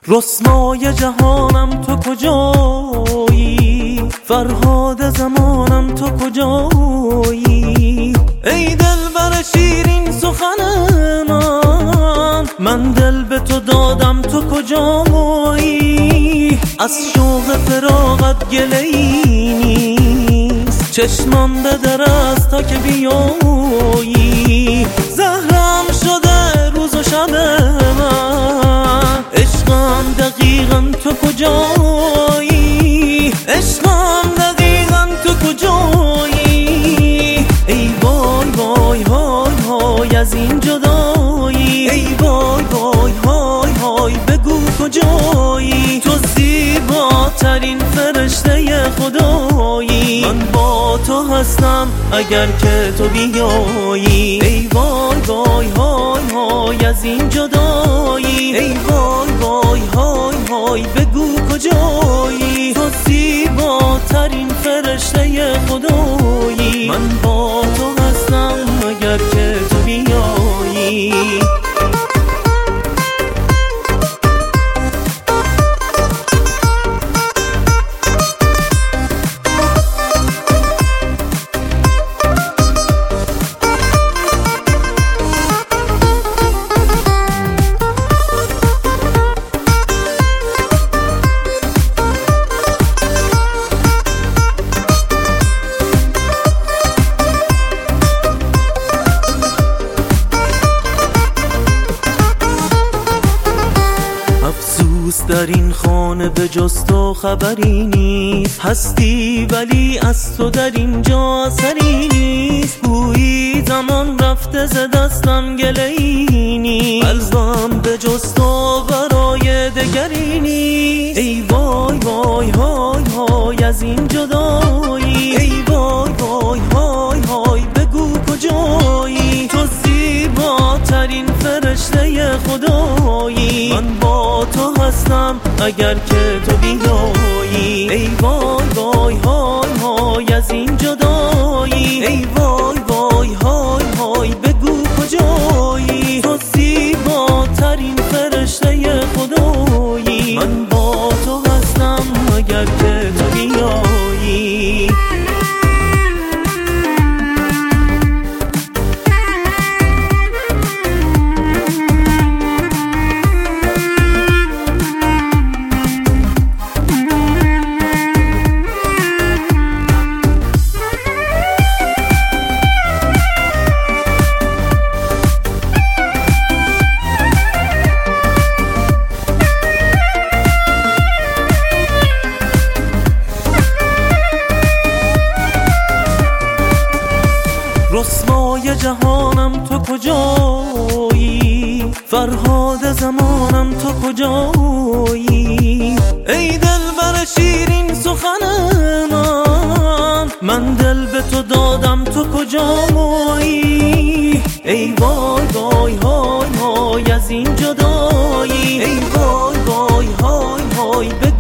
رسوای جهانم تو کجایی، فرهاد زمانم تو کجایی. ای دلبر شیرین سخن من دل به تو دادم تو کجایی. از شوق فراقت گله‌ای نیست، چشمم به در است تا که بیایی. زهرم شده روز و شب من، عشقم دقیقاً تو کجایی، عشقم دقیقاً تو کجایی. ای وای وای های های از این جدایی، ای وای وای های های بگو کجایی. تو زیباترین فرشته خدایی، من با تو هستم اگر که تو بیایی. ای وای وای های های از این جدایی، ای وای وای های های بگو کجایی. تو زیباترین فرشته خدایی، من با تو هستم اگر که تو بیایی. در این خانه به جز تو خبری نیست، هستی ولی از تو در اینجا اثری نیست. گویی زمان رفته ز دستم گله‌ای نیست، قلبم به جز تو برای دگری نیست. ای وای وای های های از این جدایی، ای وای وای های های بگو کجایی. تو زیباترین فرشته خدایی، من با تو هستم اگر که تو بیایی. ای وای وای های های از این جدایی، ای وای وای های های بگو کجایی. تو زیباترین فرشته خدایی، من با تو هستم اگر که تو بیایی. رسوای جهانم تو کجایی، فرهاد زمانم تو کجایی. ای دلبر شیرین سخن من دل به تو دادم تو کجایی. ای وای وای های های از این جدایی، ای وای وای های های